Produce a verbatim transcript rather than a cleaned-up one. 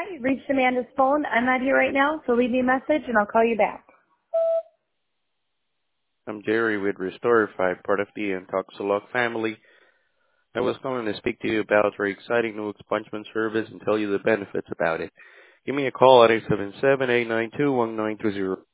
Hi, you've reached Amanda's phone. I'm not here right now, so leave me a message and I'll call you back. I'm Jerry with Restorify, part of the Intoxilog family. I was calling to speak to you about our exciting new expungement service and tell you the benefits about it. Give me a call at eight seven seven, eight nine two, one nine two zero.